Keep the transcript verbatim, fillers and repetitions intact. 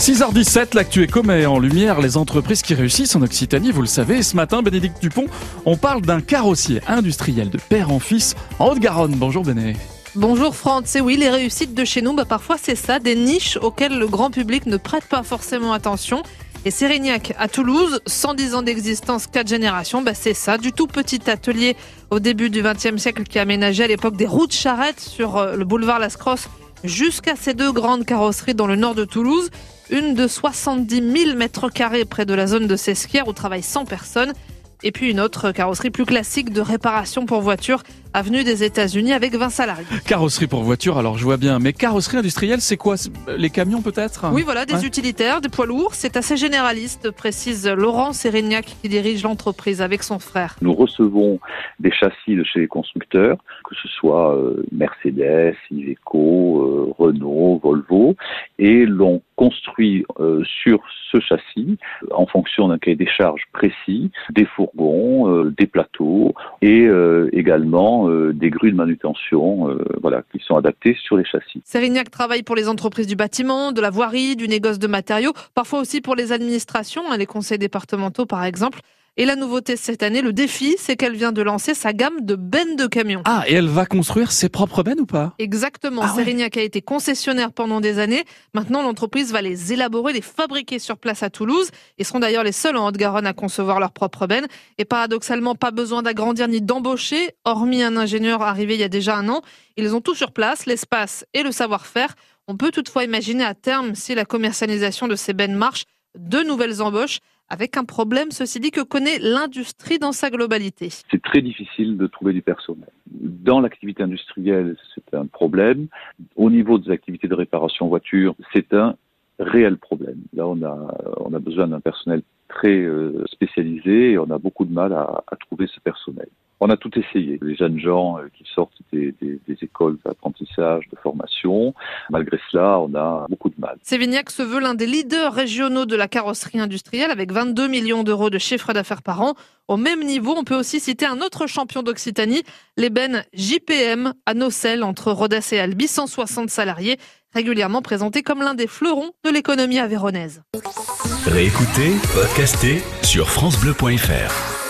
six heures dix-sept, l'actu éco met en lumière les entreprises qui réussissent en Occitanie, vous le savez. Et ce matin, Bénédicte Dupont, on parle d'un carrossier industriel de père en fils en Haute-Garonne. Bonjour Béné. Bonjour France, et oui, les réussites de chez nous, bah parfois c'est ça, des niches auxquelles le grand public ne prête pas forcément attention. Et Sérignac à Toulouse, cent dix ans d'existence, quatre générations, bah c'est ça, du tout petit atelier au début du vingtième siècle qui aménageait à l'époque des roues de charrette sur le boulevard Las-Crosses jusqu'à ces deux grandes carrosseries dans le nord de Toulouse. Une de soixante-dix mille mètres carrés près de la zone de Sesquières où travaillent cent personnes. Et puis une autre carrosserie plus classique de réparation pour voitures, avenue des États-Unis avec vingt salariés. Carrosserie pour voiture, alors je vois bien. Mais carrosserie industrielle, c'est quoi? Les camions peut-être? Oui, voilà, des ouais. utilitaires, des poids lourds. C'est assez généraliste, précise Laurent Sérignac qui dirige l'entreprise avec son frère. Nous recevons des châssis de chez les constructeurs, que ce soit euh, Mercedes, Iveco, euh, Renault, Volvo, et l'on construit euh, sur ce châssis, en fonction d'un cahier des charges précis, des fourgons, euh, des plateaux et euh, également euh, des grues de manutention euh, voilà, qui sont adaptées sur les châssis. Sérignac travaille pour les entreprises du bâtiment, de la voirie, du négoce de matériaux, parfois aussi pour les administrations, les conseils départementaux par exemple. Et la nouveauté cette année, le défi, c'est qu'elle vient de lancer sa gamme de bennes de camions. Ah, et elle va construire ses propres bennes ou pas? Exactement. Ah ouais. Sérignac a été concessionnaire pendant des années. Maintenant, l'entreprise va les élaborer, les fabriquer sur place à Toulouse. Ils seront d'ailleurs les seuls en Haute-Garonne à concevoir leurs propres bennes. Et paradoxalement, pas besoin d'agrandir ni d'embaucher. Hormis un ingénieur arrivé il y a déjà un an, ils ont tout sur place, l'espace et le savoir-faire. On peut toutefois imaginer à terme, si la commercialisation de ces bennes marche, de nouvelles embauches. Avec un problème, ceci dit, que connaît l'industrie dans sa globalité. C'est très difficile de trouver du personnel. Dans l'activité industrielle, c'est un problème. Au niveau des activités de réparation voiture, c'est un réel problème. Là, on a, on a besoin d'un personnel très euh, spécialisé et on a beaucoup de mal à, à trouver ce personnel. On a tout essayé. Les jeunes gens euh, qui sortent des, des, des écoles d'apprentissage, de formation, malgré cela, on a beaucoup de mal. Sérignac se veut l'un des leaders régionaux de la carrosserie industrielle avec vingt-deux millions d'euros de chiffre d'affaires par an. Au même niveau, on peut aussi citer un autre champion d'Occitanie, les bennes J P M à Nocelles entre Rodez et Albi, cent soixante salariés, régulièrement présenté comme l'un des fleurons de l'économie aveyronnaise. Réécoutez, podcastez sur francebleu point fr.